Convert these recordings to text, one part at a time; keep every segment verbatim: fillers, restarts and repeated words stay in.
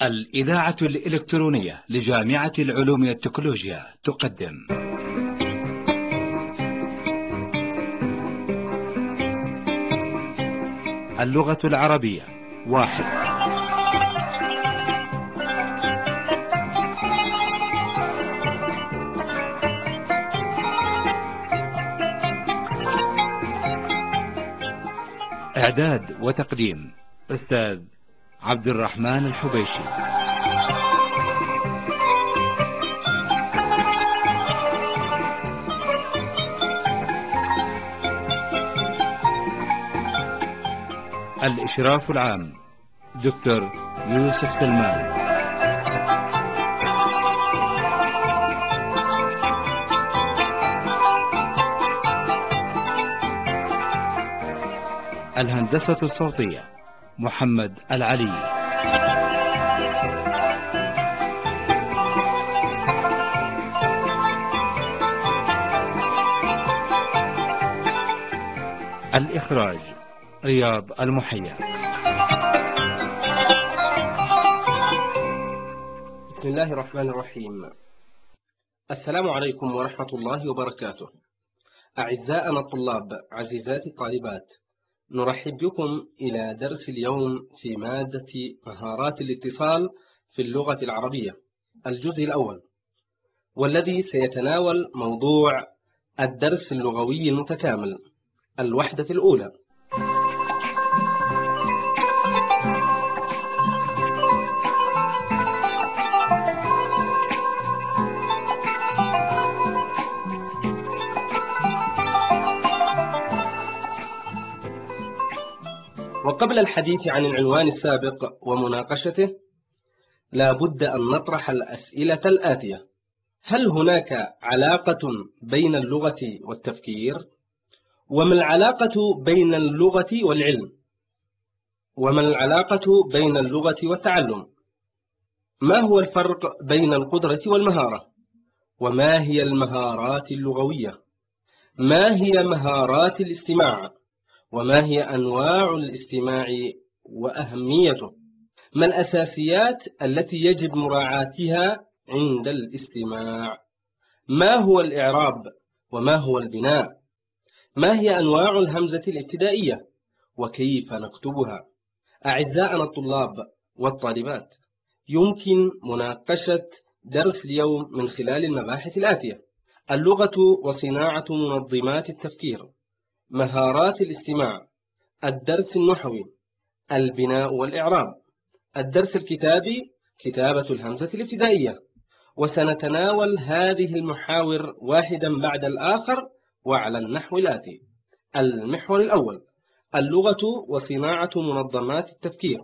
الإذاعة الإلكترونية لجامعة العلوم والتكنولوجيا تقدم اللغة العربية واحد. إعداد وتقديم أستاذ عبد الرحمن الحبيشي. الإشراف العام دكتور يوسف سلمان. الهندسة الصوتية محمد العلي. الإخراج رياض المحيا. بسم الله الرحمن الرحيم. السلام عليكم ورحمة الله وبركاته. أعزائنا الطلاب، عزيزاتي الطالبات، نرحب بكم إلى درس اليوم في مادة مهارات الاتصال في اللغة العربية، الجزء الأول، والذي سيتناول موضوع الدرس اللغوي المتكامل، الوحدة الأولى. وقبل الحديث عن العنوان السابق ومناقشته، لا بد أن نطرح الأسئلة الآتية: هل هناك علاقة بين اللغة والتفكير؟ وما العلاقة بين اللغة والعلم؟ وما العلاقة بين اللغة والتعلم؟ ما هو الفرق بين القدرة والمهارة؟ وما هي المهارات اللغوية؟ ما هي مهارات الاستماع؟ وما هي أنواع الاستماع وأهميته؟ ما الأساسيات التي يجب مراعاتها عند الاستماع؟ ما هو الإعراب؟ وما هو البناء؟ ما هي أنواع الهمزة الابتدائية؟ وكيف نكتبها؟ أعزائنا الطلاب والطالبات، يمكن مناقشة درس اليوم من خلال المباحث الآتية: اللغة وصناعة منظمات التفكير، مهارات الاستماع، الدرس النحوي، البناء والإعراب، الدرس الكتابي، كتابة الهمزة الابتدائية. وسنتناول هذه المحاور واحدا بعد الآخر وعلى النحو الآتي. المحور الأول: اللغة وصناعة منظمات التفكير.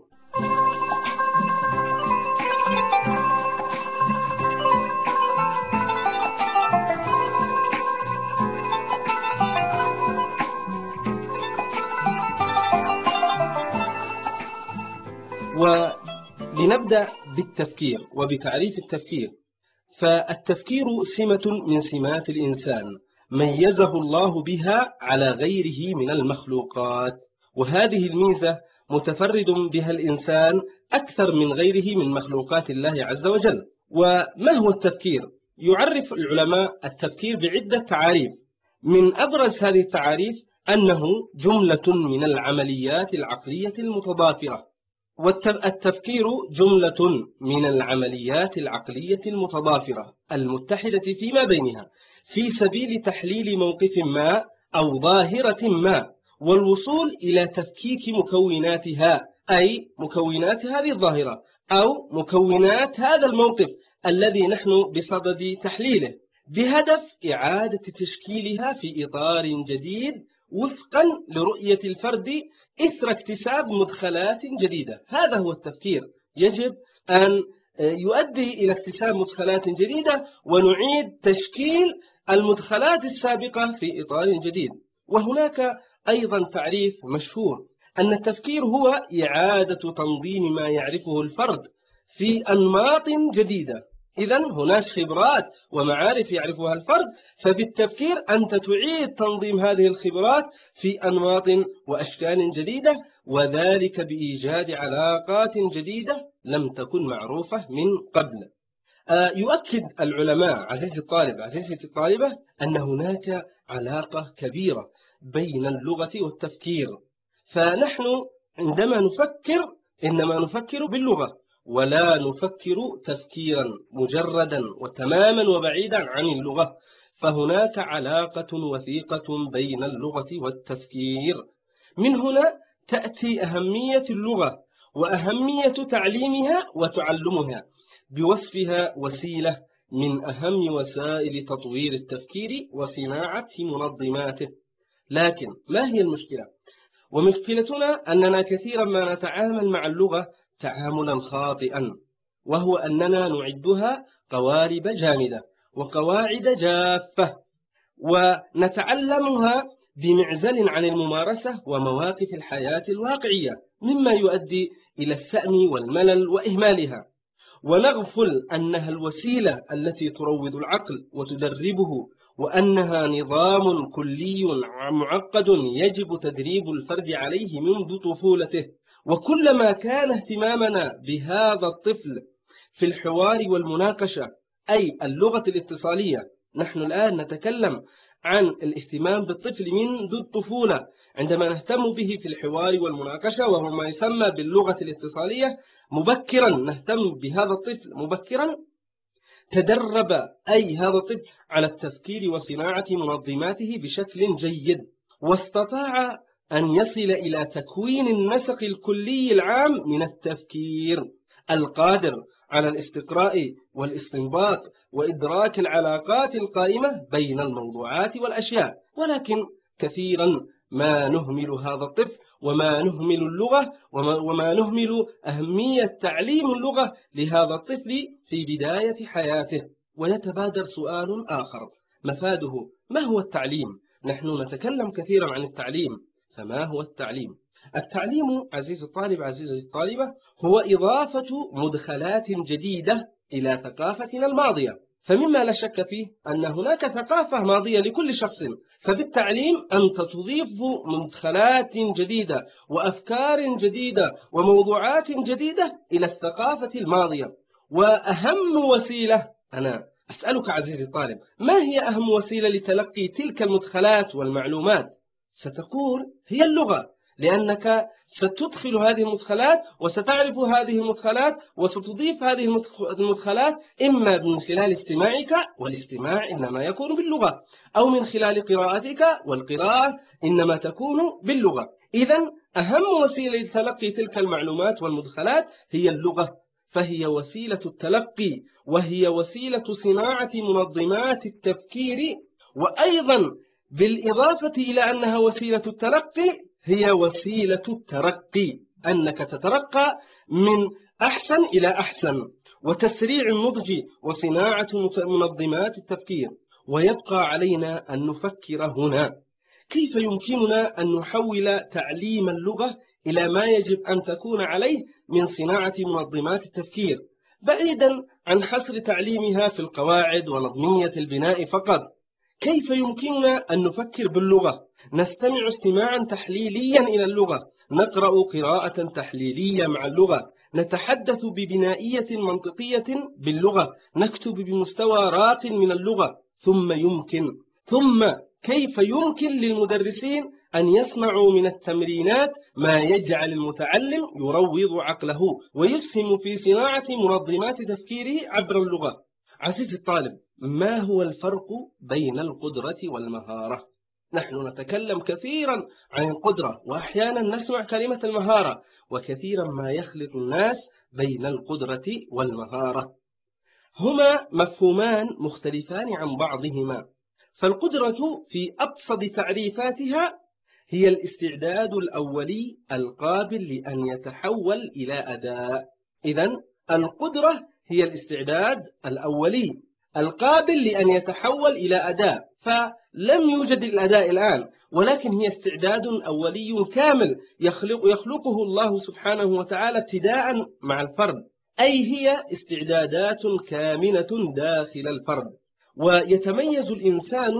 ولنبدأ بالتفكير وبتعريف التفكير. فالتفكير سمة من سمات الإنسان ميزه الله بها على غيره من المخلوقات، وهذه الميزة متفرد بها الإنسان أكثر من غيره من مخلوقات الله عز وجل. وما هو التفكير؟ يعرف العلماء التفكير بعدة تعاريف. من أبرز هذه التعاريف أنه جملة من العمليات العقلية المتضافرة. والتفكير جملة من العمليات العقلية المتضافرة المتحدة فيما بينها في سبيل تحليل موقف ما أو ظاهرة ما، والوصول إلى تفكيك مكوناتها، أي مكونات هذه الظاهرة أو مكونات هذا الموقف الذي نحن بصدد تحليله، بهدف إعادة تشكيلها في إطار جديد وفقا لرؤية الفرد إثر اكتساب مدخلات جديدة. هذا هو التفكير، يجب أن يؤدي إلى اكتساب مدخلات جديدة ونعيد تشكيل المدخلات السابقة في إطار جديد. وهناك أيضا تعريف مشهور أن التفكير هو إعادة تنظيم ما يعرفه الفرد في أنماط جديدة. إذن هناك خبرات ومعارف يعرفها الفرد، فبالتفكير أنت تعيد تنظيم هذه الخبرات في أنماط وأشكال جديدة، وذلك بإيجاد علاقات جديدة لم تكن معروفة من قبل. يؤكد العلماء عزيزي الطالب عزيزتي الطالبة أن هناك علاقة كبيرة بين اللغة والتفكير. فنحن عندما نفكر إنما نفكر باللغة، ولا نفكر تفكيرا مجردا وتماما وبعيدا عن اللغة. فهناك علاقة وثيقة بين اللغة والتفكير. من هنا تأتي أهمية اللغة وأهمية تعليمها وتعلمها بوصفها وسيلة من أهم وسائل تطوير التفكير وصناعة منظماته. لكن ما هي المشكلة؟ ومشكلتنا أننا كثيرا ما نتعامل مع اللغة تعاملا خاطئا، وهو أننا نعدها قوالب جامدة وقواعد جافة، ونتعلمها بمعزل عن الممارسة ومواقف الحياة الواقعية، مما يؤدي إلى السأم والملل وإهمالها، ونغفل أنها الوسيلة التي تروض العقل وتدربه، وأنها نظام كلي معقد يجب تدريب الفرد عليه منذ طفولته. وكلما كان اهتمامنا بهذا الطفل في الحوار والمناقشة، أي اللغة الاتصالية، نحن الآن نتكلم عن الاهتمام بالطفل منذ الطفولة، عندما نهتم به في الحوار والمناقشة وهو ما يسمى باللغة الاتصالية مبكرا، نهتم بهذا الطفل مبكرا، تدرب أي هذا الطفل على التفكير وصناعة منظماته بشكل جيد، واستطاع أن يصل إلى تكوين النسق الكلي العام من التفكير القادر على الاستقراء والاستنباط وإدراك العلاقات القائمة بين الموضوعات والأشياء. ولكن كثيرا ما نهمل هذا الطفل، وما نهمل اللغة، وما, وما نهمل أهمية تعليم اللغة لهذا الطفل في بداية حياته. ويتبادر سؤال آخر مفاده: ما هو التعليم؟ نحن نتكلم كثيرا عن التعليم، فما هو التعليم؟ التعليم عزيز الطالب عزيزي الطالبة هو إضافة مدخلات جديدة إلى ثقافتنا الماضية. فمما لا شك فيه أن هناك ثقافة ماضية لكل شخص، فبالتعليم أنت تضيف مدخلات جديدة وأفكار جديدة وموضوعات جديدة إلى الثقافة الماضية. وأهم وسيلة، أنا أسألك عزيزي الطالب، ما هي أهم وسيلة لتلقي تلك المدخلات والمعلومات؟ ستقول هي اللغة، لأنك ستدخل هذه المدخلات وستعرف هذه المدخلات وستضيف هذه المدخلات إما من خلال استماعك، والاستماع إنما يكون باللغة، أو من خلال قراءتك، والقراءة إنما تكون باللغة. إذن أهم وسيلة لتلقي تلك المعلومات والمدخلات هي اللغة، فهي وسيلة التلقي، وهي وسيلة صناعة منظمات التفكير، وأيضا بالإضافة إلى أنها وسيلة التلقي هي وسيلة الترقي، أنك تترقى من أحسن إلى أحسن، وتسريع النضج وصناعة منظمات التفكير. ويبقى علينا أن نفكر هنا كيف يمكننا أن نحول تعليم اللغة إلى ما يجب أن تكون عليه من صناعة منظمات التفكير، بعيدا عن حصر تعليمها في القواعد ونظمية البناء فقط. كيف يمكننا أن نفكر باللغة؟ نستمع استماعا تحليليا إلى اللغة، نقرأ قراءة تحليلية مع اللغة، نتحدث ببنائية منطقية باللغة، نكتب بمستوى راق من اللغة. ثم يمكن ثم كيف يمكن للمدرسين أن يصنعوا من التمرينات ما يجعل المتعلم يروض عقله ويسهم في صناعة منظمات تفكيره عبر اللغة؟ عزيزي الطالب، ما هو الفرق بين القدرة والمهارة؟ نحن نتكلم كثيرا عن القدرة، وأحيانا نسمع كلمة المهارة، وكثيرا ما يخلط الناس بين القدرة والمهارة. هما مفهومان مختلفان عن بعضهما. فالقدرة في أبسط تعريفاتها هي الاستعداد الأولي القابل لأن يتحول إلى أداء. إذن القدرة هي الاستعداد الأولي القابل لأن يتحول إلى أداء، فلم يوجد الأداء الآن، ولكن هي استعداد أولي كامل يخلق يخلقه الله سبحانه وتعالى ابتداء مع الفرد، أي هي استعدادات كامنة داخل الفرد. ويتميز الإنسان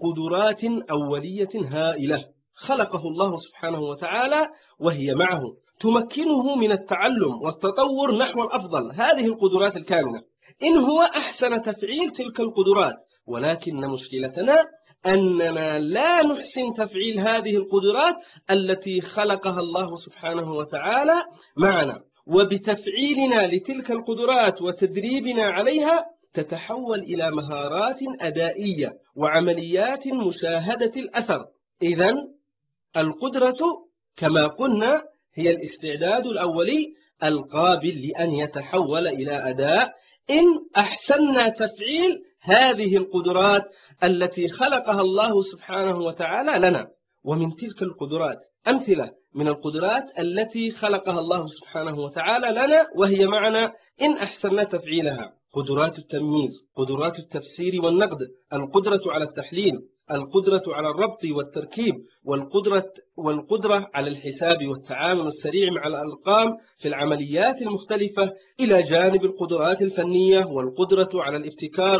بقدرات أولية هائلة خلقه الله سبحانه وتعالى وهي معه، تمكنه من التعلم والتطور نحو الأفضل. هذه القدرات الكامنة إن هو أحسن تفعيل تلك القدرات، ولكن مشكلتنا أننا لا نحسن تفعيل هذه القدرات التي خلقها الله سبحانه وتعالى معنا. وبتفعيلنا لتلك القدرات وتدريبنا عليها تتحول إلى مهارات أدائية وعمليات مشاهدة الأثر. إذن القدرة كما قلنا هي الاستعداد الأولي القابل لأن يتحول إلى أداء إن أحسننا تفعيل هذه القدرات التي خلقها الله سبحانه وتعالى لنا. ومن تلك القدرات أمثلة من القدرات التي خلقها الله سبحانه وتعالى لنا وهي معنا إن أحسننا تفعيلها: قدرات التمييز، قدرات التفسير والنقد، القدرة على التحليل، القدرة على الربط والتركيب، والقدرة, والقدرة على الحساب والتعامل السريع مع الأرقام في العمليات المختلفة، إلى جانب القدرات الفنية والقدرة على الابتكار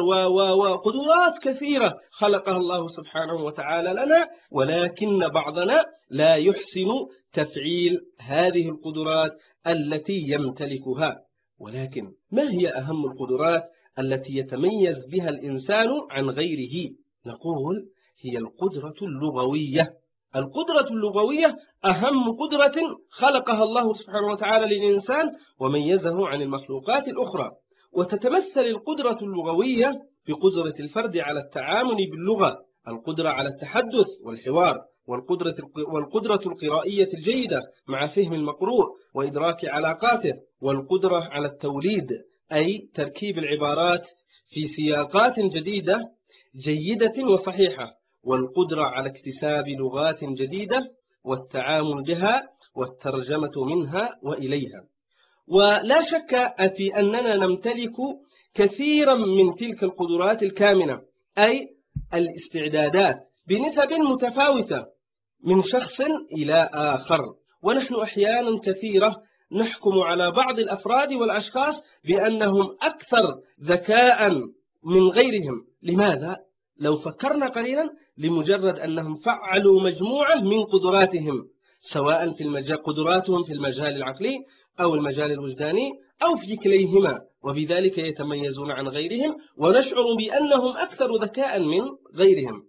وقدرات كثيرة خلقها الله سبحانه وتعالى لنا، ولكن بعضنا لا يحسن تفعيل هذه القدرات التي يمتلكها. ولكن ما هي أهم القدرات التي يتميز بها الإنسان عن غيره؟ نقول هي القدرة اللغوية. القدرة اللغوية أهم قدرة خلقها الله سبحانه وتعالى للإنسان وميزه عن المخلوقات الأخرى. وتتمثل القدرة اللغوية بقدرة الفرد على التعامل باللغة، القدرة على التحدث والحوار، والقدرة والقدرة القرائية الجيدة مع فهم المقروء وإدراك علاقاته، والقدرة على التوليد أي تركيب العبارات في سياقات جديدة جيدة وصحيحة، والقدرة على اكتساب لغات جديدة والتعامل بها والترجمة منها وإليها. ولا شك في أننا نمتلك كثيرا من تلك القدرات الكامنة، أي الاستعدادات، بنسب متفاوتة من شخص إلى آخر. ونحن أحيانا كثيرة نحكم على بعض الأفراد والأشخاص بأنهم أكثر ذكاء من غيرهم. لماذا؟ لو فكرنا قليلا، لمجرد أنهم فعلوا مجموعة من قدراتهم، سواء في المجال قدراتهم في المجال العقلي أو المجال الوجداني أو في كليهما، وبذلك يتميزون عن غيرهم ونشعر بأنهم أكثر ذكاء من غيرهم.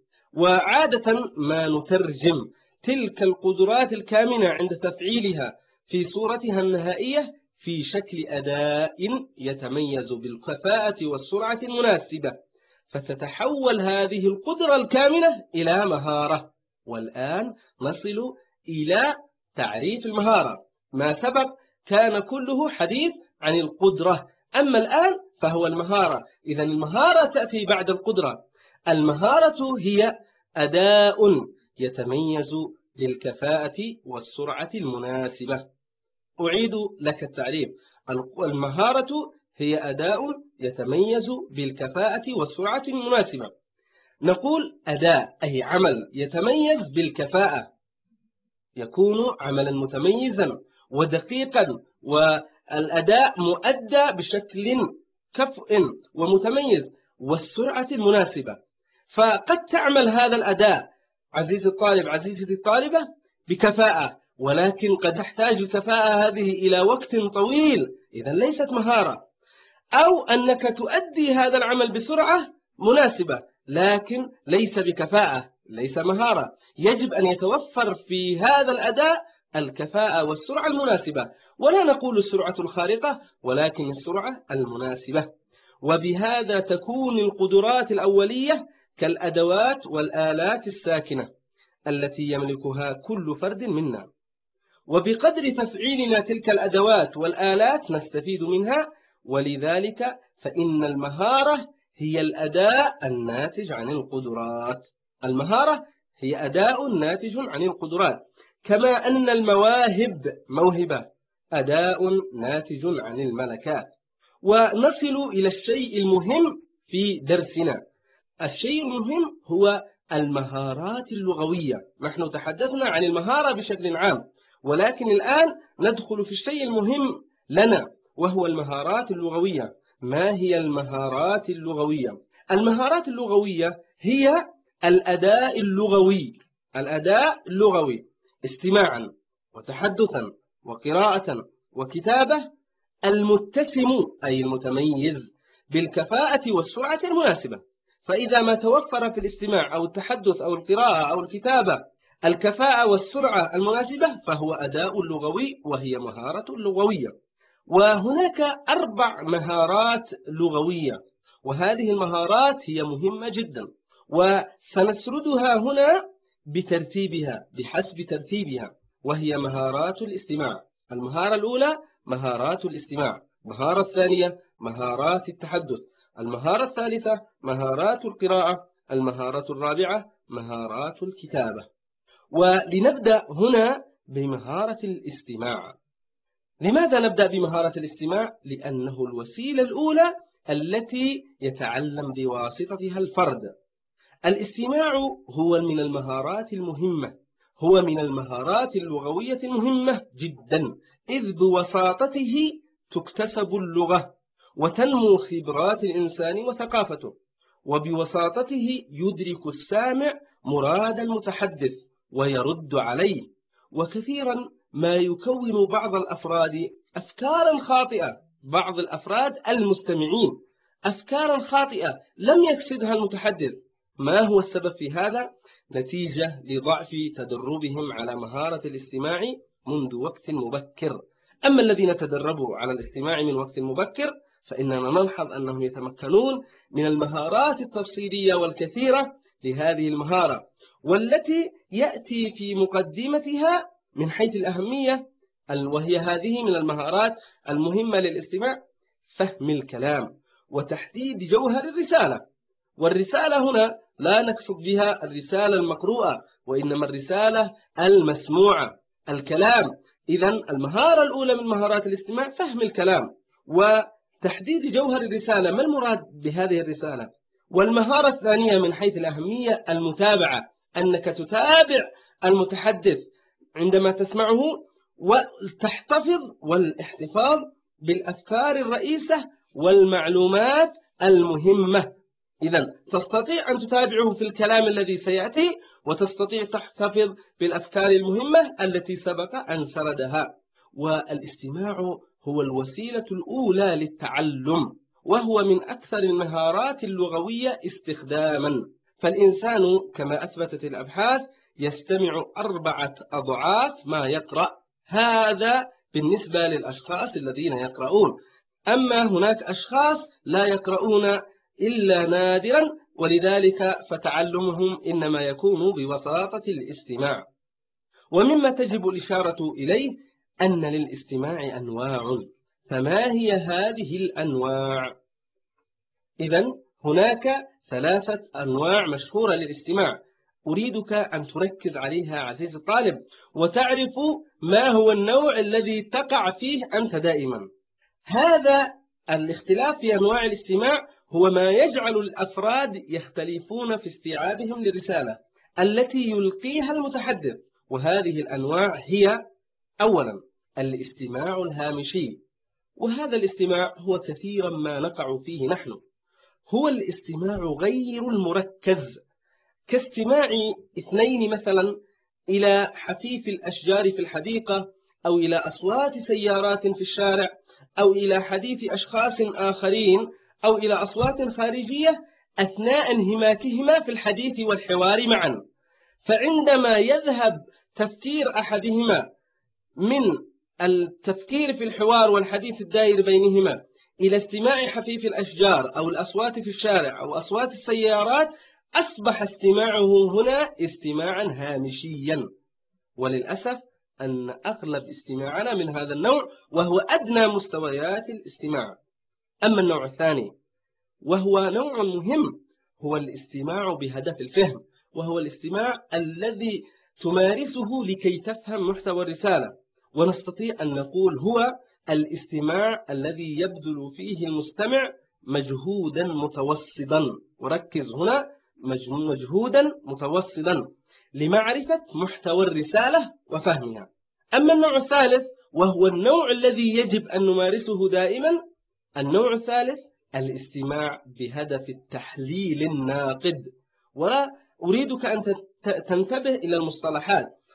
وعادة ما نترجم تلك القدرات الكامنة عند تفعيلها في صورتها النهائية في شكل أداء يتميز بالكفاءة والسرعة المناسبة، فتتحول هذه القدرة الكامنة إلى مهارة. والآن نصل إلى تعريف المهارة. ما سبق كان كله حديث عن القدرة، أما الآن فهو المهارة. إذن المهارة تأتي بعد القدرة. المهارة هي أداء يتميز بالكفاءة والسرعة المناسبة. أعيد لك التعريف: المهارة هي أداء يتميز بالكفاءة والسرعة المناسبة. نقول أداء أي عمل يتميز بالكفاءة، يكون عملا متميزا ودقيقا، والأداء مؤدى بشكل كفء ومتميز، والسرعة المناسبة. فقد تعمل هذا الأداء عزيزي الطالب عزيزتي الطالبة بكفاءة، ولكن قد تحتاج الكفاءة هذه إلى وقت طويل، إذا ليست مهارة. أو أنك تؤدي هذا العمل بسرعة مناسبة لكن ليس بكفاءة، ليس مهارة. يجب أن يتوفر في هذا الأداء الكفاءة والسرعة المناسبة، ولا نقول السرعة الخارقة ولكن السرعة المناسبة. وبهذا تكون القدرات الأولية كالأدوات والآلات الساكنة التي يملكها كل فرد منا، وبقدر تفعيلنا تلك الأدوات والآلات نستفيد منها. ولذلك فإن المهارة هي الأداء الناتج عن القدرات. المهارة هي أداء ناتج عن القدرات، كما أن المواهب موهبة أداء ناتج عن الملكات. ونصل إلى الشيء المهم في درسنا. الشيء المهم هو المهارات اللغوية. نحن تحدثنا عن المهارة بشكل عام، ولكن الآن ندخل في الشيء المهم لنا وهو المهارات اللغوية. ما هي المهارات اللغوية؟ المهارات اللغوية هي الأداء اللغوي، الأداء اللغوي استماعا وتحدثا وقراءة وكتابة المتسم أي المتميز بالكفاءة والسرعة المناسبة. فإذا ما توفر في الاستماع أو التحدث أو القراءة أو الكتابة الكفاءة والسرعة المناسبة فهو أداء لغوي، وهي مهارة لغوية. وهناك أربع مهارات لغوية، وهذه المهارات هي مهمة جدا، وسنسردها هنا بترتيبها بحسب ترتيبها. وهي مهارات الاستماع. المهارة الأولى مهارات الاستماع، المهارة الثانية مهارات التحدث، المهارة الثالثة مهارات القراءة، المهارة الرابعة مهارات الكتابة. ولنبدأ هنا بمهارة الاستماع. لماذا نبدأ بمهارة الاستماع؟ لأنه الوسيلة الأولى التي يتعلم بواسطتها الفرد. الاستماع هو من المهارات المهمة، هو من المهارات اللغوية المهمة جدا، إذ بوساطته تكتسب اللغة وتنمو خبرات الإنسان وثقافته، وبوساطته يدرك السامع مراد المتحدث ويرد عليه. وكثيرا ما يكون بعض الأفراد أفكارا خاطئة، بعض الأفراد المستمعين أفكارا خاطئة لم يقصدها المتحدث. ما هو السبب في هذا؟ نتيجة لضعف تدربهم على مهارة الاستماع منذ وقت مبكر. أما الذين تدربوا على الاستماع من وقت مبكر فإننا نلحظ أنهم يتمكنون من المهارات التفصيلية والكثيرة لهذه المهارة، والتي يأتي في مقدمتها من حيث الأهمية، وهي هذه من المهارات المهمة للاستماع: فهم الكلام وتحديد جوهر الرسالة. والرسالة هنا لا نقصد بها الرسالة المقروءة، وإنما الرسالة المسموعة، الكلام. إذن المهارة الأولى من مهارات الاستماع فهم الكلام وتحديد جوهر الرسالة، ما المراد بهذه الرسالة. والمهارة الثانية من حيث الأهمية المتابعة، أنك تتابع المتحدث عندما تسمعه وتحتفظ والاحتفاظ بالأفكار الرئيسة والمعلومات المهمة. إذن تستطيع أن تتابعه في الكلام الذي سيأتي، وتستطيع تحتفظ بالأفكار المهمة التي سبق أن سردها. والاستماع هو الوسيلة الأولى للتعلم، وهو من أكثر المهارات اللغوية استخداما. فالإنسان كما أثبتت الأبحاث يستمع أربعة أضعاف ما يقرأ، هذا بالنسبة للأشخاص الذين يقرؤون. أما هناك أشخاص لا يقرؤون إلا نادرا، ولذلك فتعلمهم إنما يكون بوساطة الاستماع. ومما تجب الإشارة إليه أن للاستماع أنواع، فما هي هذه الأنواع؟ إذن هناك ثلاثة أنواع مشهورة للاستماع، أريدك أن تركز عليها عزيزي الطالب، وتعرف ما هو النوع الذي تقع فيه أنت دائما. هذا الاختلاف في أنواع الاستماع هو ما يجعل الأفراد يختلفون في استيعابهم للرسالة التي يلقيها المتحدث. وهذه الأنواع هي: أولا الاستماع الهامشي، وهذا الاستماع هو كثيرا ما نقع فيه نحن، هو الاستماع غير المركز، كاستماع اثنين مثلا إلى حفيف الأشجار في الحديقة، أو إلى أصوات سيارات في الشارع، أو إلى حديث أشخاص آخرين، أو إلى أصوات خارجية أثناء انهماكهما في الحديث والحوار معا. فعندما يذهب تفكير أحدهما من التفكير في الحوار والحديث الدائر بينهما إلى استماع حفيف الأشجار أو الأصوات في الشارع أو أصوات السيارات، أصبح استماعه هنا استماعا هامشيا. وللأسف أن أغلب استماعنا من هذا النوع، وهو أدنى مستويات الاستماع. أما النوع الثاني وهو نوع مهم، هو الاستماع بهدف الفهم، وهو الاستماع الذي تمارسه لكي تفهم محتوى الرسالة. ونستطيع أن نقول هو الاستماع الذي يبذل فيه المستمع مجهودا متوسطا، وركز هنا، مجهودا متوسطا لمعرفة محتوى الرسالة وفهمها. أما النوع الثالث وهو النوع الذي يجب أن نمارسه دائما، النوع الثالث الاستماع بهدف التحليل الناقد. ولا أريدك أن تنتبه إلى المصطلحات.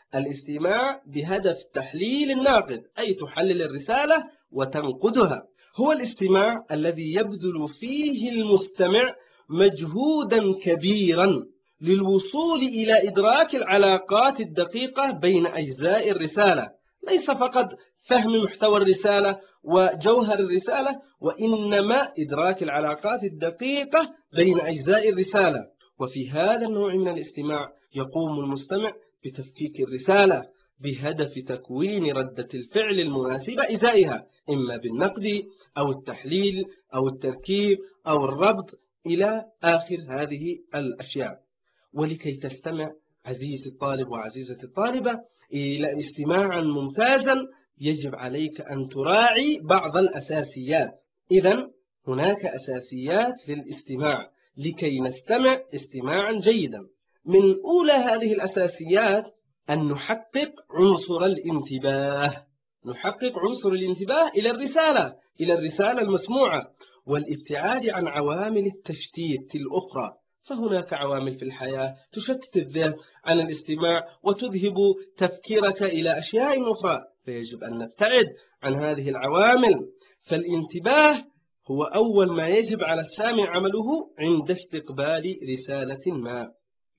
الاستماع بهدف تحليل الناقد، أي تحلل الرسالة وتنقدها. هو الاستماع الذي يبذل فيه المستمع مجهودا كبيرا للوصول إلى إدراك العلاقات الدقيقة بين أجزاء الرسالة، ليس فقط فهم محتوى الرسالة وجوهر الرسالة، وإنما إدراك العلاقات الدقيقة بين أجزاء الرسالة. وفي هذا النوع من الاستماع يقوم المستمع بتفكيك الرسالة بهدف تكوين ردة الفعل المناسبة إزائها، إما بالنقد أو التحليل أو التركيب أو الربط إلى آخر هذه الأشياء. ولكي تستمع عزيزي الطالب وعزيزتي الطالبة إلى استماعا ممتازا، يجب عليك أن تراعي بعض الأساسيات. إذن هناك أساسيات للاستماع لكي نستمع استماعا جيدا. من أولى هذه الأساسيات أن نحقق عنصر الانتباه، نحقق عنصر الانتباه إلى الرسالة إلى الرسالة المسموعة، والابتعاد عن عوامل التشتيت الأخرى. فهناك عوامل في الحياة تشتت الذهن عن الاستماع وتذهب تفكيرك إلى أشياء أخرى، فيجب أن نبتعد عن هذه العوامل. فالانتباه هو أول ما يجب على السامع عمله عند استقبال رسالة ما.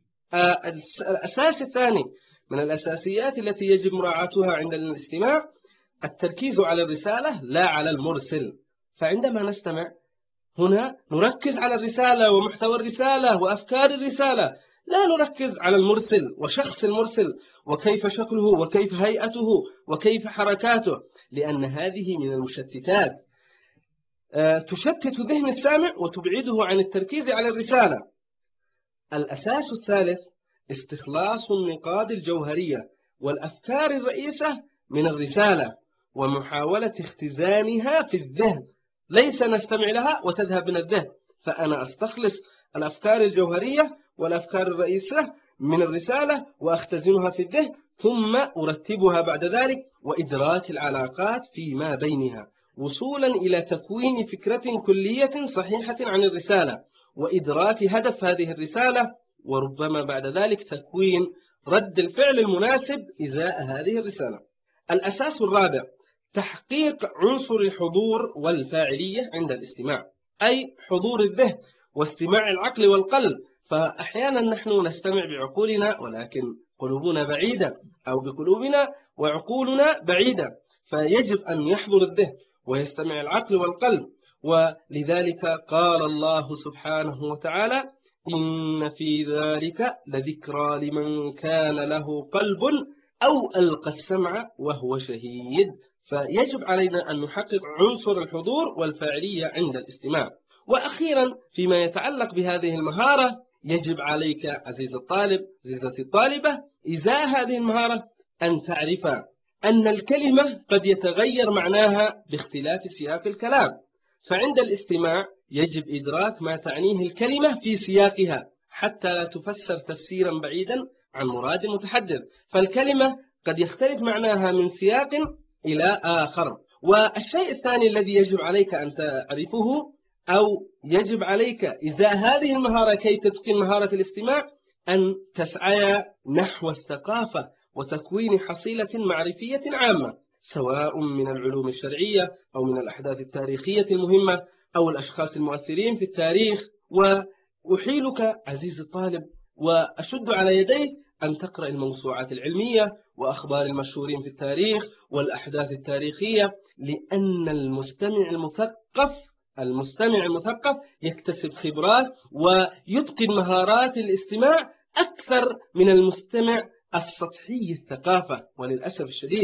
الأساس الثاني من الأساسيات التي يجب مراعاتها عند الاستماع التركيز على الرسالة لا على المرسل. فعندما نستمع هنا نركز على الرسالة ومحتوى الرسالة وأفكار الرسالة، لا نركز على المرسل وشخص المرسل وكيف شكله وكيف هيئته وكيف حركاته، لأن هذه من المشتتات تشتت ذهن السامع وتبعده عن التركيز على الرسالة. الأساس الثالث استخلاص النقاط الجوهرية والأفكار الرئيسة من الرسالة ومحاولة اختزانها في الذهن، ليس نستمع لها وتذهب من الذهن، فأنا أستخلص الأفكار الجوهرية والأفكار الرئيسة من الرسالة وأختزنها في الذهن، ثم أرتبها بعد ذلك وإدراك العلاقات فيما بينها وصولا إلى تكوين فكرة كلية صحيحة عن الرسالة وإدراك هدف هذه الرسالة، وربما بعد ذلك تكوين رد الفعل المناسب إزاء هذه الرسالة. الأساس الرابع تحقيق عنصر الحضور والفاعلية عند الاستماع، أي حضور الذهن واستماع العقل والقلب. فأحيانا نحن نستمع بعقولنا ولكن قلوبنا بعيدة، أو بقلوبنا وعقولنا بعيدة، فيجب أن يحضر الذهن ويستمع العقل والقلب. ولذلك قال الله سبحانه وتعالى: إن في ذلك لذكرى لمن كان له قلب أو ألقى السمع وهو شهيد. فيجب علينا أن نحقق عنصر الحضور والفاعلية عند الاستماع. وأخيرا فيما يتعلق بهذه المهارة، يجب عليك عزيز الطالب عزيزتي الطالبة إزاء هذه المهارة أن تعرف أن الكلمة قد يتغير معناها باختلاف سياق الكلام. فعند الاستماع يجب إدراك ما تعنيه الكلمة في سياقها حتى لا تفسر تفسيرا بعيدا عن مراد المتحدث، فالكلمة قد يختلف معناها من سياق إلى آخر. والشيء الثاني الذي يجب عليك أن تعرفه، أو يجب عليك إزاء هذه المهارة كي تتقن مهارة الاستماع، أن تسعى نحو الثقافة وتكوين حصيلة معرفية عامة، سواء من العلوم الشرعية أو من الأحداث التاريخية المهمة أو الأشخاص المؤثرين في التاريخ. وأحيلك عزيزي الطالب وأشد على يديك أن تقرأ الموسوعات العلمية وأخبار المشهورين في التاريخ والأحداث التاريخية، لأن المستمع المثقف المستمع المثقف يكتسب خبرات ويتقن مهارات الاستماع أكثر من المستمع السطحي الثقافة، وللأسف الشديد.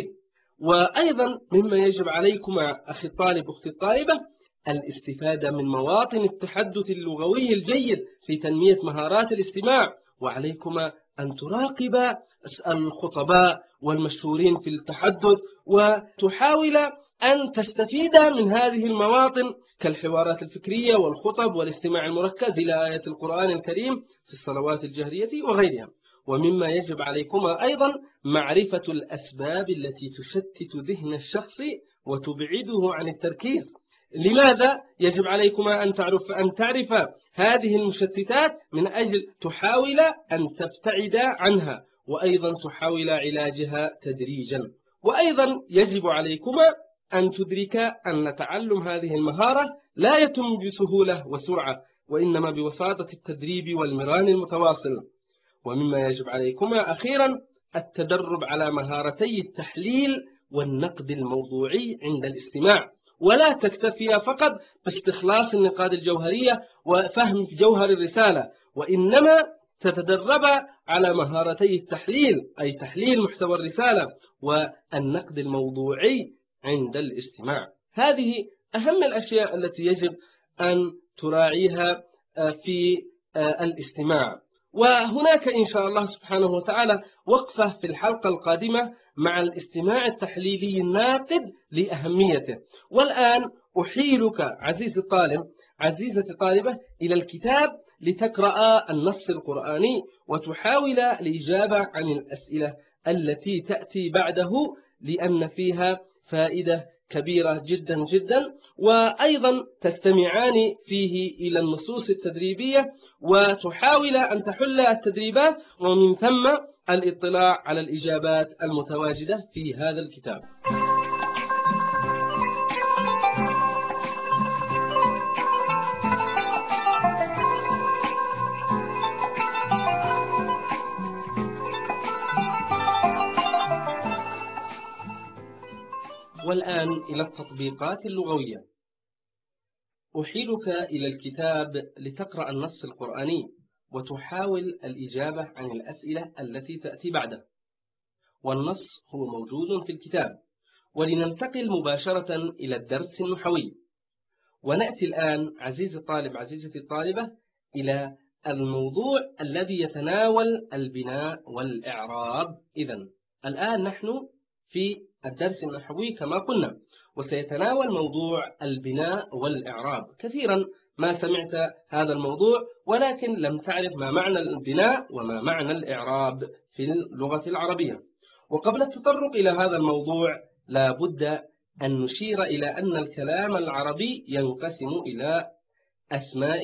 وأيضا مما يجب عليكما أخي الطالب أختي الطالبة الاستفادة من مواطن التحدث اللغوي الجيد في تنمية مهارات الاستماع، وعليكما أن تراقب الخطباء والمشهورين في التحدث وتحاول أن تستفيد من هذه المواطن كالحوارات الفكرية والخطب والاستماع المركز إلى آية القرآن الكريم في الصلوات الجهرية وغيرها. ومما يجب عليكما أيضا معرفة الأسباب التي تشتت ذهن الشخص وتبعده عن التركيز. لماذا يجب عليكما أن تعرف أن تعرف هذه المشتتات من أجل تحاول أن تبتعد عنها وأيضا تحاول علاجها تدريجا. وأيضا يجب عليكما أن تدرك أن تعلم هذه المهارة لا يتم بسهولة وسرعة، وإنما بوساطة التدريب والمران المتواصل. ومما يجب عليكما أخيرا التدرب على مهارتي التحليل والنقد الموضوعي عند الاستماع، ولا تكتفي فقط باستخلاص النقاط الجوهرية وفهم جوهر الرسالة، وإنما تتدرب على مهارتي التحليل، أي تحليل محتوى الرسالة، والنقد الموضوعي عند الاستماع. هذه أهم الأشياء التي يجب أن تراعيها في الاستماع. وهناك إن شاء الله سبحانه وتعالى وقفة في الحلقة القادمة مع الاستماع التحليلي الناقد لأهميته. والآن أحيلك عزيزي الطالب عزيزتي الطالبة إلى الكتاب لتقرأ النص القرآني وتحاول الإجابة عن الأسئلة التي تأتي بعده، لأن فيها فائدة كبيرة جدا جدا. وأيضا تستمعان فيه إلى النصوص التدريبية وتحاول أن تحل التدريبات، ومن ثم الاطلاع على الإجابات المتواجدة في هذا الكتاب. والآن إلى التطبيقات اللغوية. أحيلك إلى الكتاب لتقرأ النص القرآني وتحاول الإجابة عن الأسئلة التي تأتي بعده، والنص هو موجود في الكتاب. ولننتقل مباشرة إلى الدرس النحوي، ونأتي الآن عزيزي الطالب عزيزتي الطالبة إلى الموضوع الذي يتناول البناء والإعراب. إذن الآن نحن في الدرس النحوي كما قلنا، وسيتناول موضوع البناء والإعراب. كثيرا ما سمعت هذا الموضوع ولكن لم تعرف ما معنى البناء وما معنى الإعراب في اللغة العربية. وقبل التطرق إلى هذا الموضوع لا بد أن نشير إلى أن الكلام العربي ينقسم إلى أسماء،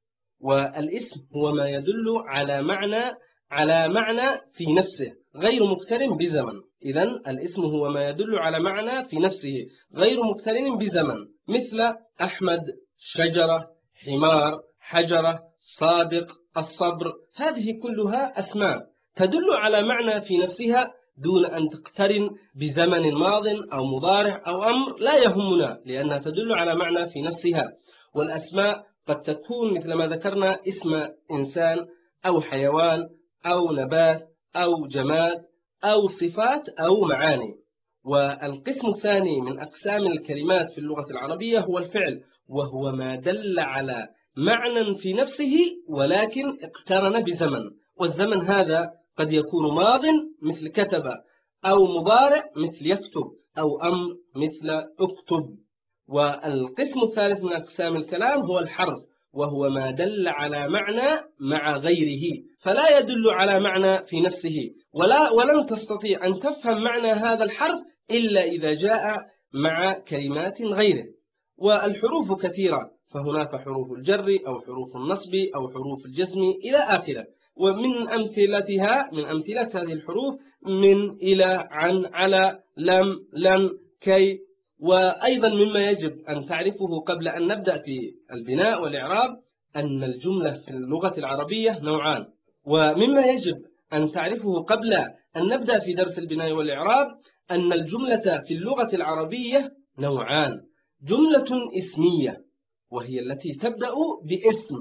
والاسم هو ما يدل على معنى على معنى في نفسه غير مقترن بزمن. إذن الاسم هو ما يدل على معنى في نفسه غير مقترن بزمن، مثل أحمد، شجرة، حمار، حجرة، صادق، الصبر. هذه كلها أسماء تدل على معنى في نفسها دون أن تقترن بزمن ماض أو مضارع أو أمر، لا يهمنا لأنها تدل على معنى في نفسها. والأسماء قد تكون مثل ما ذكرنا اسم إنسان أو حيوان أو نبات أو جماد أو صفات أو معاني. والقسم الثاني من أقسام الكلمات في اللغة العربية هو الفعل، وهو ما دل على معنى في نفسه ولكن اقترن بزمن، والزمن هذا قد يكون ماض مثل كتب، أو مضارع مثل يكتب، أو أمر مثل اكتب. والقسم الثالث من أقسام الكلام هو الحرف، وهو ما دل على معنى مع غيره، فلا يدل على معنى في نفسه، ولا ولن تستطيع أن تفهم معنى هذا الحرف إلا إذا جاء مع كلمات غيره. والحروف كثيرة، فهناك حروف الجر أو حروف النصب أو حروف الجزم إلى آخره. ومن أمثلتها من أمثلة هذه الحروف من، إلى، عن، على، لم، لن، كي. وأيضا مما يجب أن تعرفه قبل أن نبدأ في البناء والإعراب أن الجملة في اللغة العربية نوعان. ومما يجب أن تعرفه قبل أن نبدأ في درس البناء والإعراب أن الجملة في اللغة العربية نوعان: جملة اسمية وهي التي تبدأ باسم،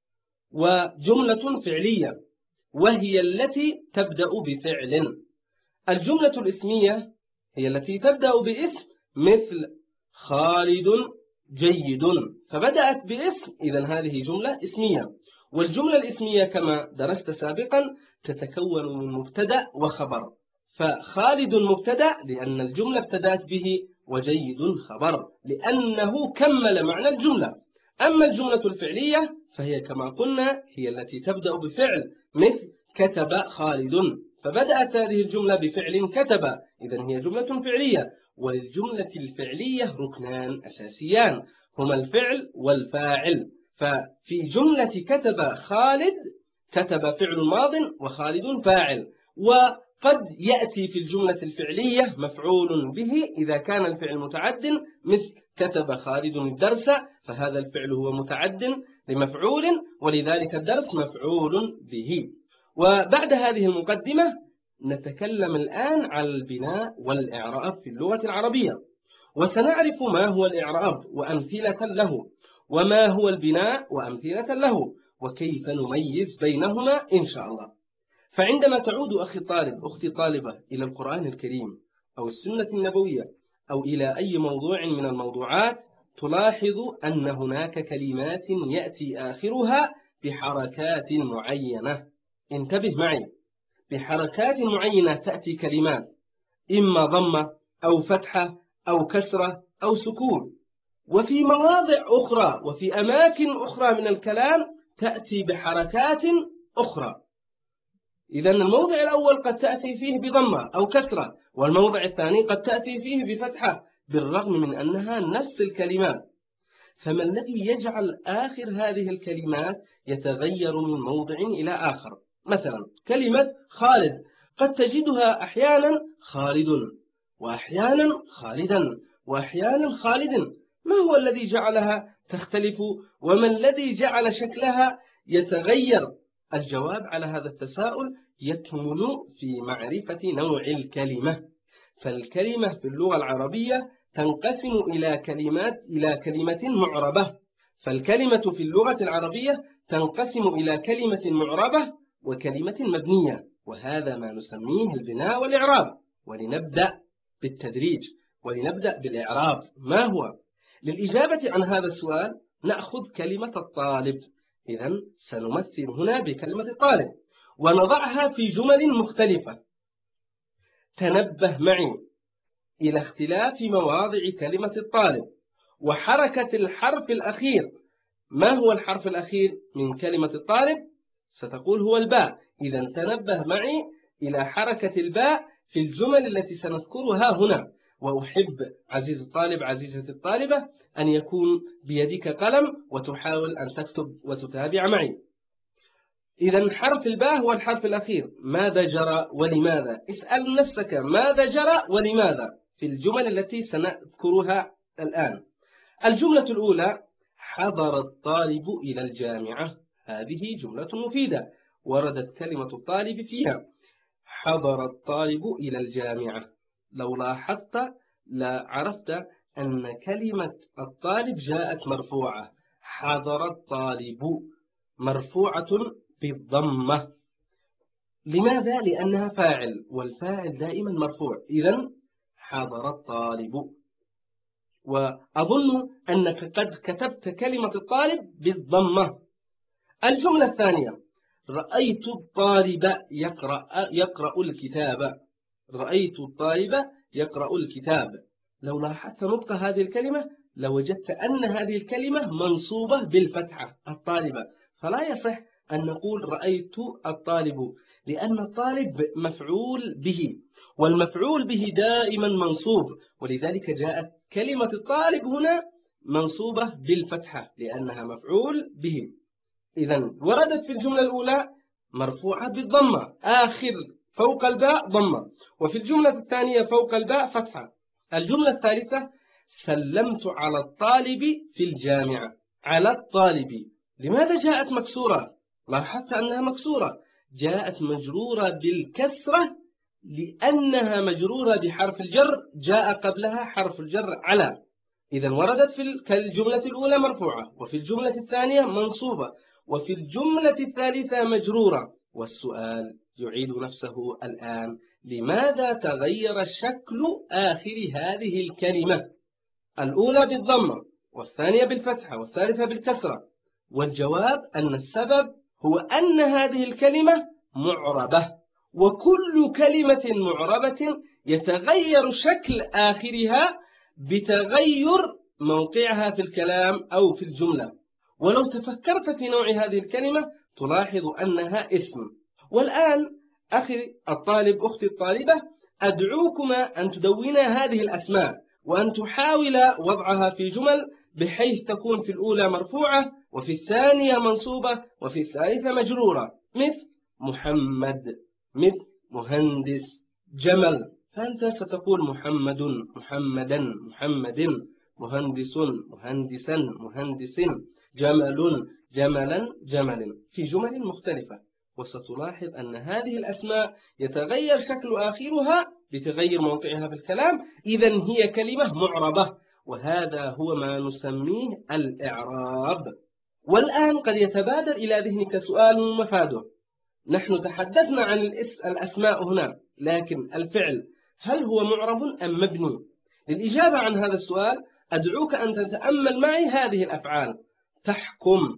وجملة فعلية وهي التي تبدأ بفعل. الجملة الاسمية هي التي تبدأ باسم، مثل خالد جيد، فبدأت باسم، إذن هذه جملة اسمية. والجملة الاسمية كما درست سابقا تتكون من مبتدأ وخبر، فخالد مبتدأ لأن الجملة ابتدأت به، وجيد خبر لأنه كمل معنى الجملة. أما الجملة الفعلية فهي كما قلنا هي التي تبدأ بفعل، مثل كتب خالد، فبدأت هذه الجملة بفعل كتب، إذن هي جملة فعلية. وللجملة الفعلية ركنان أساسيان هما الفعل والفاعل. ففي جملة كتب خالد، كتب فعل ماض وخالد فاعل، وقد يأتي في الجملة الفعلية مفعول به إذا كان الفعل متعد، مثل كتب خالد الدرس، فهذا الفعل هو متعد لمفعول، ولذلك الدرس مفعول به. وبعد هذه المقدمة نتكلم الآن عن البناء والإعراب في اللغة العربية، وسنعرف ما هو الإعراب وأمثلة له، وما هو البناء وأمثلة له، وكيف نميز بينهما إن شاء الله. فعندما تعود أخي طالب أختي طالبة إلى القرآن الكريم أو السنة النبوية أو إلى أي موضوع من الموضوعات، تلاحظ أن هناك كلمات يأتي آخرها بحركات معينة. انتبه معي، بحركات معينة تأتي كلمات إما ضمة أو فتحة أو كسرة أو سكون، وفي مواضع أخرى وفي أماكن أخرى من الكلام تأتي بحركات أخرى. إذن الموضع الأول قد تأتي فيه بضمة أو كسرة، والموضع الثاني قد تأتي فيه بفتحة، بالرغم من أنها نفس الكلمات. فما الذي يجعل آخر هذه الكلمات يتغير من موضع إلى آخر؟ مثلا كلمة خالد قد تجدها أحيانا خالد، وأحيانا خالدا، وأحيانا خالد. ما هو الذي جعلها تختلف؟ وما الذي جعل شكلها يتغير؟ الجواب على هذا التساؤل يكمن في معرفة نوع الكلمة. فالكلمة في اللغة العربية تنقسم إلى كلمات إلى كلمة معربة. فالكلمة في اللغة العربية تنقسم إلى كلمة معربة وكلمة مبنية، وهذا ما نسميه البناء والإعراب. ولنبدأ بالتدريج، ولنبدأ بالإعراب. ما هو؟ للإجابة عن هذا السؤال نأخذ كلمة الطالب. إذن سنمثل هنا بكلمة الطالب ونضعها في جمل مختلفة. تنبه معي إلى اختلاف مواضع كلمة الطالب وحركة الحرف الأخير. ما هو الحرف الأخير من كلمة الطالب؟ ستقول هو الباء. إذن تنبه معي إلى حركة الباء في الجمل التي سنذكرها هنا. وأحب عزيز الطالب عزيزة الطالبة أن يكون بيدك قلم وتحاول أن تكتب وتتابع معي. إذن حرف الباء هو الحرف الأخير. ماذا جرى ولماذا؟ اسأل نفسك ماذا جرى ولماذا في الجمل التي سنذكرها الآن. الجملة الأولى: حضر الطالب إلى الجامعة. هذه جملة مفيدة وردت كلمة الطالب فيها. حضر الطالب إلى الجامعة. لو لاحظت لعرفت أن كلمة الطالب جاءت مرفوعة. حضر الطالب مرفوعة بالضمة. لماذا؟ لأنها فاعل، والفاعل دائما مرفوع. إذن حضر الطالب. وأظن أنك قد كتبت كلمة الطالب بالضمة. الجملة الثانية: رأيت الطالب يقرأ, يقرأ الكتاب. رأيت الطالب يقرأ الكتاب. لو لاحظت نطق هذه الكلمة لوجدت أن هذه الكلمة منصوبة بالفتحة الطالبة، فلا يصح أن نقول رأيت الطالب، لأن الطالب مفعول به، والمفعول به دائما منصوب، ولذلك جاءت كلمة الطالب هنا منصوبة بالفتحة لأنها مفعول به. إذن وردت في الجملة الأولى مرفوعة بالضمة، آخر فوق الباء ضمة، وفي الجملة الثانية فوق الباء فتحة. الجملة الثالثة: سلمت على الطالب في الجامعة. على الطالب لماذا جاءت مكسورة؟ لاحظت أنها مكسورة. جاءت مجرورة بالكسرة لأنها مجرورة بحرف الجر جاء قبلها حرف الجر على. إذن وردت في الجملة الأولى مرفوعة، وفي الجملة الثانية منصوبة، وفي الجملة الثالثة مجرورة. والسؤال يعيد نفسه الآن: لماذا تغير شكل آخر هذه الكلمة؟ الأولى بالضمة، والثانية بالفتحة، والثالثة بالكسرة. والجواب أن السبب هو أن هذه الكلمة معربة، وكل كلمة معربة يتغير شكل آخرها بتغير موقعها في الكلام أو في الجملة. ولو تفكرت في نوع هذه الكلمة تلاحظ أنها اسم. والآن أخي الطالب أختي الطالبة، أدعوكما أن تدونا هذه الأسماء وأن تحاول وضعها في جمل بحيث تكون في الأولى مرفوعة، وفي الثانية منصوبة، وفي الثالثة مجرورة، مثل محمد، مثل مهندس، جمل. فأنت ستقول محمد، محمدا، محمد، مهندس، مهندسا، مهندس، جمل، جملا، جمل، في جمل مختلفة. وستلاحظ أن هذه الأسماء يتغير شكل آخرها بتغير موقعها في الكلام، إذن هي كلمة معربة، وهذا هو ما نسميه الإعراب. والآن قد يتبادر إلى ذهنك سؤال مفاده: نحن تحدثنا عن الأسماء هنا، لكن الفعل هل هو معرب أم مبني؟ للإجابة عن هذا السؤال أدعوك أن تتأمل معي هذه الأفعال: تحكم،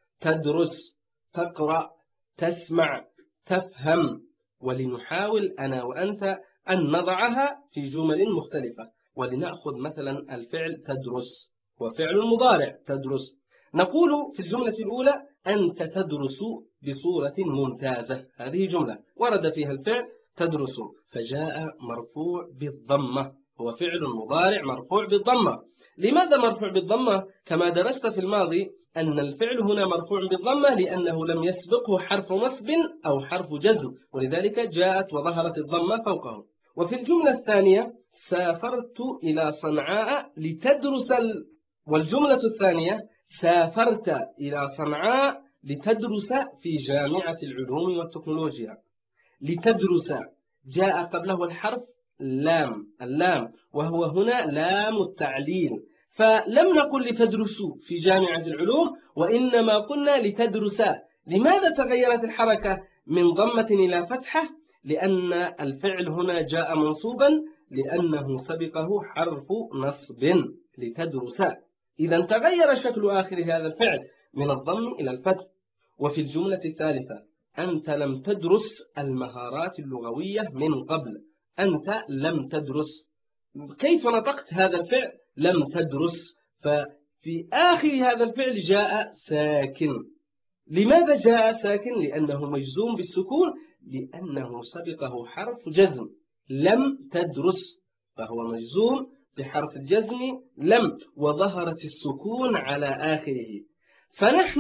تدرس، تقرأ، تسمع، تفهم. ولنحاول أنا وأنت أن نضعها في جمل مختلفة. ولنأخذ مثلا الفعل تدرس، وفعل مضارع تدرس. نقول في الجملة الأولى: أنت تدرس بصورة ممتازة. هذه جملة ورد فيها الفعل تدرس، فجاء مرفوع بالضمة، هو فعل مضارع مرفوع بالضمة. لماذا مرفوع بالضمة؟ كما درست في الماضي أن الفعل هنا مرفوع بالضمة لأنه لم يسبقه حرف نصب أو حرف جزم، ولذلك جاءت وظهرت الضمة فوقه. وفي الجملة الثانية: سافرت إلى صنعاء لتدرس ال... والجملة الثانية: سافرت إلى صنعاء لتدرس في جامعة العلوم والتكنولوجيا. لتدرس جاء قبله الحرف لام، اللام، وهو هنا لام التعليل. فلم نقل لتدرسوا في جامعة العلوم، وإنما قلنا لتدرسا. لماذا تغيرت الحركة من ضمة إلى فتحة؟ لأن الفعل هنا جاء منصوبا لأنه سبقه حرف نصب، لتدرسا. إذا تغير شكل آخر هذا الفعل من الضم إلى الفتح. وفي الجملة الثالثة: أنت لم تدرس المهارات اللغوية من قبل. أنت لم تدرس، كيف نطقت هذا الفعل؟ لم تدرس. ففي آخر هذا الفعل جاء ساكن. لماذا جاء ساكن؟ لأنه مجزوم بالسكون، لأنه سبقه حرف جزم، لم تدرس، فهو مجزوم بحرف الجزم لم، وظهرت السكون على آخره. فنحن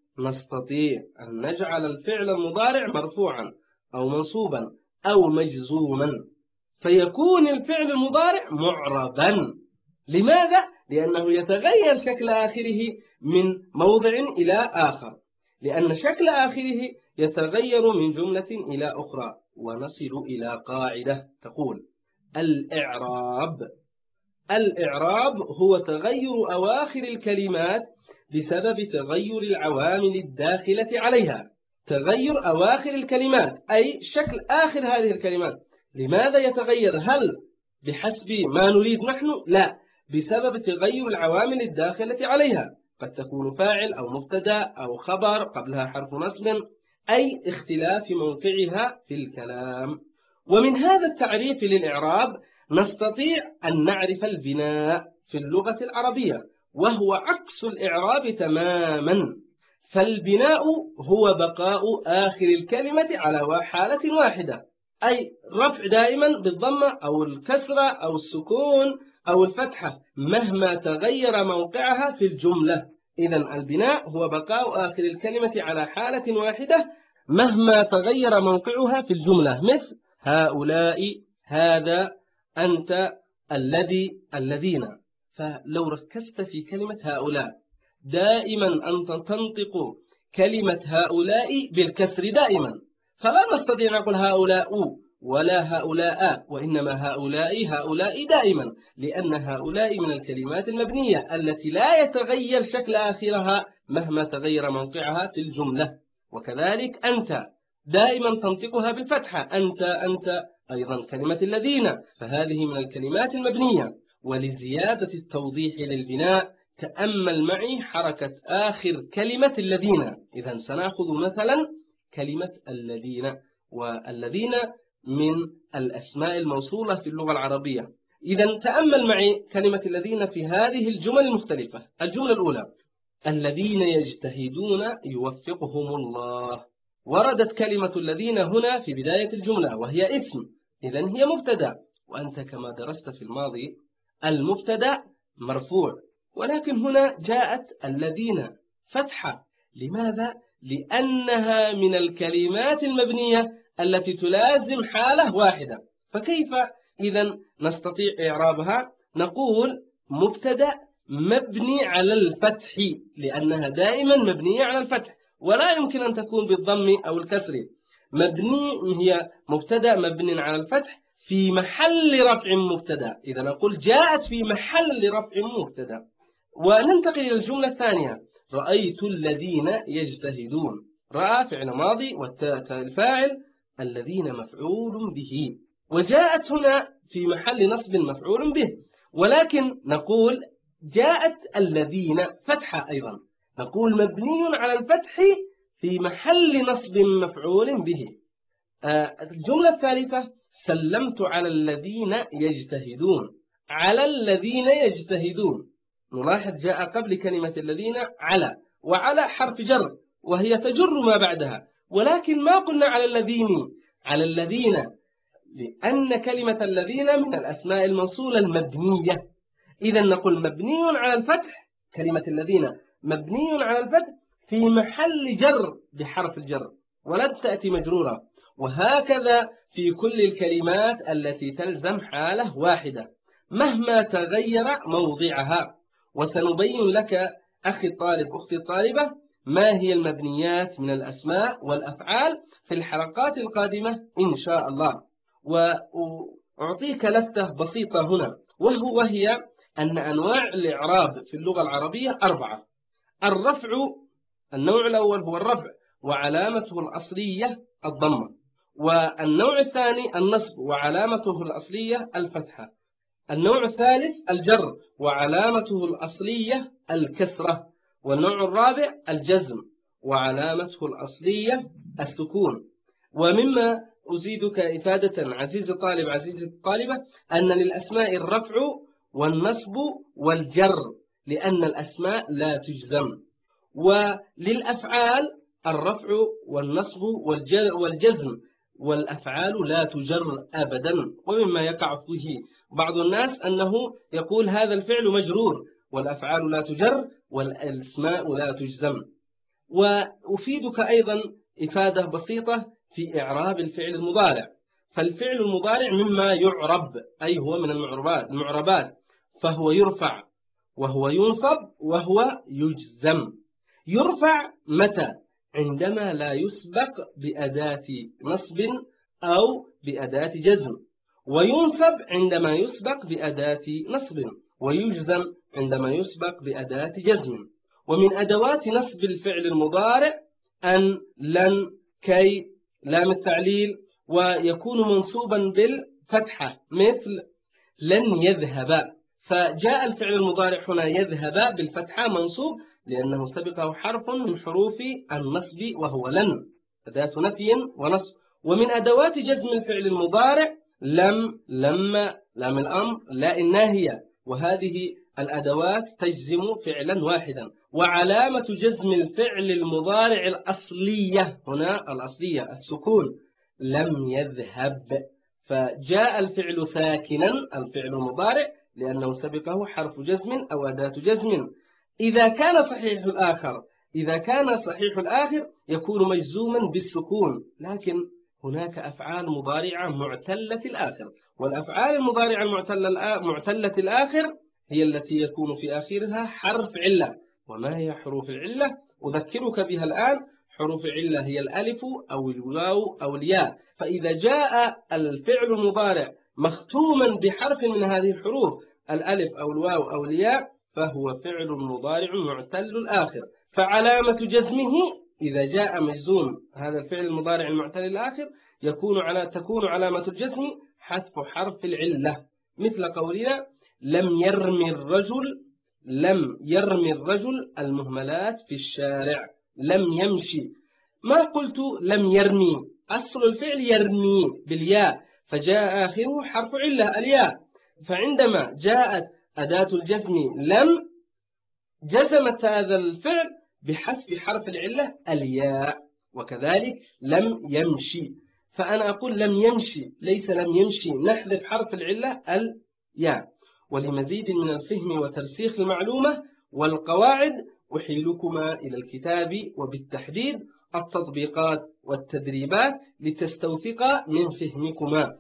نستطيع أن نجعل الفعل المضارع مرفوعا أو منصوبا أو مجزوما، فيكون الفعل المضارع معربا. لماذا؟ لأنه يتغير شكل آخره من موضع إلى آخر، لأن شكل آخره يتغير من جملة إلى أخرى. ونصل إلى قاعدة تقول: الإعراب. الإعراب هو تغير أواخر الكلمات بسبب تغير العوامل الداخلة عليها. تغير أواخر الكلمات أي شكل آخر هذه الكلمات. لماذا يتغير؟ هل بحسب ما نريد نحن؟ لا، بسبب تغير العوامل الداخلة عليها. قد تكون فاعل أو مبتدأ أو خبر قبلها حرف نصب، أي اختلاف موقعها في الكلام. ومن هذا التعريف للإعراب نستطيع أن نعرف البناء في اللغة العربية، وهو عكس الإعراب تماما. فالبناء هو بقاء آخر الكلمة على حالة واحدة، أي رفع دائما بالضمة أو الكسرة أو السكون أو الفتحة مهما تغير موقعها في الجملة. إذن البناء هو بقاء آخر الكلمة على حالة واحدة مهما تغير موقعها في الجملة، مثل هؤلاء، هذا، أنت، الذي، الذين. فلو ركزت في كلمة هؤلاء دائما أنت تنطق كلمة هؤلاء بالكسر دائما، فلا نستطيع نقول هؤلاء ولا هؤلاء، وإنما هؤلاء، هؤلاء دائما، لأن هؤلاء من الكلمات المبنية التي لا يتغير شكل آخرها مهما تغير موقعها في الجملة. وكذلك أنت دائما تنطقها بالفتحة، أنت، أنت. أيضا كلمة الذين، فهذه من الكلمات المبنية. ولزيادة التوضيح للبناء تأمل معي حركة آخر كلمة الذين. إذن سنأخذ مثلا كلمة الذين، والذين من الأسماء الموصولة في اللغة العربية. إذن تأمل معي كلمة الذين في هذه الجمل المختلفة. الجملة الأولى: الذين يجتهدون يوفقهم الله. وردت كلمة الذين هنا في بداية الجملة وهي اسم، إذن هي مبتدأ، وأنت كما درست في الماضي المبتدأ مرفوع، ولكن هنا جاءت الذين فتحة. لماذا؟ لأنها من الكلمات المبنية التي تلازم حالة واحدة. فكيف إذا نستطيع إعرابها؟ نقول مبتدأ مبني على الفتح، لأنها دائما مبنية على الفتح ولا يمكن أن تكون بالضم أو الكسر. مبني هي مبتدأ مبني على الفتح في محل رفع مبتدأ. إذا نقول جاءت في محل رفع مبتدأ. وننتقل إلى الجملة الثانية: رأيت الذين يجتهدون. رأى فعل ماضي والتاء الفاعل، الذين مفعول به، وجاءت هنا في محل نصب مفعول به. ولكن نقول جاءت الذين فتحة أيضا، نقول مبني على الفتح في محل نصب مفعول به. الجملة الثالثة: سلمت على الذين يجتهدون. على الذين يجتهدون، نلاحظ جاء قبل كلمة الذين على، وعلى حرف جر وهي تجر ما بعدها، ولكن ما قلنا على الذين، على الذين، لأن كلمة الذين من الأسماء الموصولة المبنية. إذا نقول مبني على الفتح، كلمة الذين مبني على الفتح في محل جر بحرف الجر، ولن تأتي مجرورة. وهكذا في كل الكلمات التي تلزم حالة واحدة مهما تغير موضعها. وسنبين لك أخي الطالب أختي الطالبة ما هي المبنيات من الأسماء والأفعال في الحلقات القادمة إن شاء الله. وأعطيك لفتة بسيطة هنا، وهو وهي أن أنواع الإعراب في اللغة العربية أربعة. الرفع، النوع الأول هو الرفع وعلامته الأصلية الضمة. والنوع الثاني النصب وعلامته الأصلية الفتحة. النوع الثالث الجر وعلامته الأصلية الكسرة. والنوع الرابع الجزم وعلامته الأصلية السكون. ومما أزيدك إفادة عزيز الطالب عزيزة الطالبة أن للأسماء الرفع والنصب والجر، لأن الأسماء لا تجزم. وللأفعال الرفع والنصب والجزم، والأفعال لا تجر أبدا. ومما يقع فيه بعض الناس أنه يقول هذا الفعل مجرور والأفعال لا تجر والأسماء لا تجزم. وأفيدك أيضا إفادة بسيطة في إعراب الفعل المضارع. فالفعل المضارع مما يعرب، أي هو من المعربات المعربات، فهو يرفع وهو ينصب وهو يجزم. يرفع متى؟ عندما لا يسبق بأداة نصب أو بأداة جزم. وينصب عندما يسبق بأداة نصب. ويجزم عندما يسبق بأداة جزم. ومن أدوات نصب الفعل المضارع أن، لن، كي، لام التعليل، ويكون منصوبا بالفتحة مثل لن يذهب. فجاء الفعل المضارع هنا يذهب بالفتحة منصوب لأنه سبقه حرف من حروف النصب وهو لن، أداة نفي ونصب. ومن أدوات جزم الفعل المضارع لم، لما، لام الأمر، لا الناهية، وهذه الأدوات تجزم فعلا واحدا. وعلامة جزم الفعل المضارع الأصلية، هنا الأصلية السكون، لم يذهب. فجاء الفعل ساكنا الفعل المضارع لأنه سبقه حرف جزم أو أداة جزم. إذا كان صحيح الآخر إذا كان صحيح الآخر يكون مجزوما بالسكون. لكن هناك أفعال مضارعة معتلة الآخر، والأفعال المضارعة المعتلة الآخر هي التي يكون في آخرها حرف علة. وما هي حروف العلة؟ أذكرك بها الآن. حروف علة هي الألف أو الواو أو الياء. فإذا جاء الفعل المضارع مختوما بحرف من هذه الحروف، الألف أو الواو أو الياء، فهو فعل مضارع معتل الآخر. فعلامة جزمه إذا جاء مجزوم هذا الفعل المضارع المعتل الآخر يكون على تكون علامة الجزم حذف حرف العلة، مثل قولنا لم يرمي الرجل لم يرمي الرجل المهملات في الشارع. لم يمشي، ما قلت لم يرمي، أصل الفعل يرمي بالياء، فجاء آخره حرف علة الياء. فعندما جاءت أداة الجزم لم، جزمت هذا الفعل بحذف حرف العلة الياء. وكذلك لم يمشي، فأنا أقول لم يمشي ليس لم يمشي، نحذف حرف العلة الياء. ولمزيد من الفهم وترسيخ المعلومة والقواعد أحيلكما إلى الكتاب وبالتحديد التطبيقات والتدريبات لتستوثقا من فهمكما.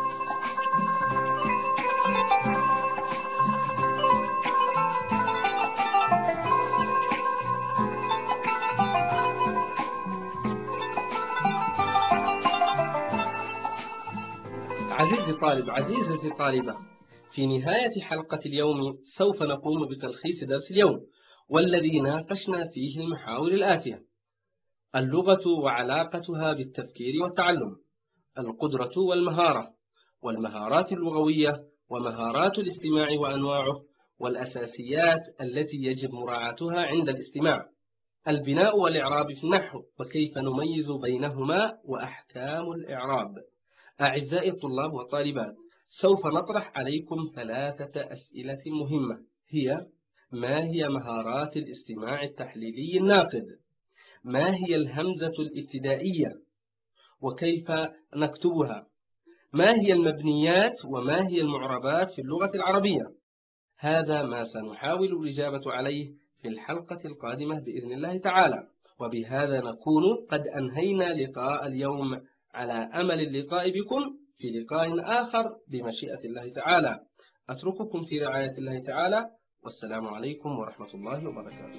عزيزي طالب، عزيزتي طالبة، في نهاية حلقة اليوم سوف نقوم بتلخيص درس اليوم، والذي ناقشنا فيه المحاور الآتية: اللغة وعلاقتها بالتفكير والتعلم، القدرة والمهارة، والمهارات اللغوية، ومهارات الاستماع وأنواعه، والأساسيات التي يجب مراعاتها عند الاستماع، البناء والإعراب في النحو، وكيف نميز بينهما، وأحكام الإعراب. أعزائي الطلاب والطالبات، سوف نطرح عليكم ثلاثة أسئلة مهمة، هي: ما هي مهارات الاستماع التحليلي الناقد؟ ما هي الهمزة الابتدائية؟ وكيف نكتبها؟ ما هي المبنيات وما هي المعربات في اللغة العربية؟ هذا ما سنحاول الإجابة عليه في الحلقة القادمة بإذن الله تعالى. وبهذا نكون قد أنهينا لقاء اليوم، على أمل اللقاء بكم في لقاء آخر بمشيئة الله تعالى. أترككم في رعاية الله تعالى، والسلام عليكم ورحمة الله وبركاته.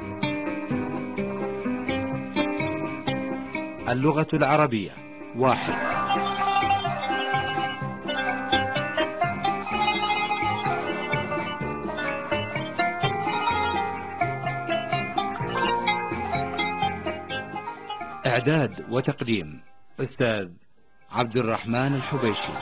اللغة العربية واحد. إعداد وتقديم أستاذ عبد الرحمن الحبيشي.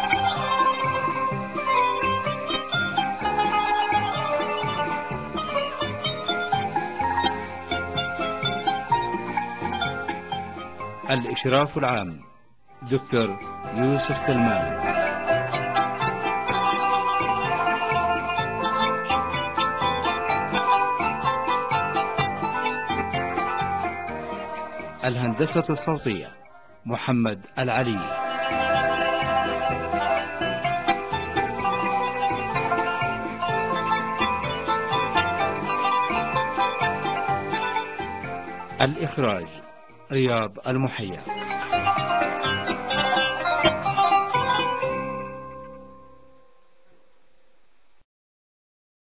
الإشراف العام دكتور يوسف سلمان. الهندسة الصوتية محمد العلي. الإخراج رياض المحيا.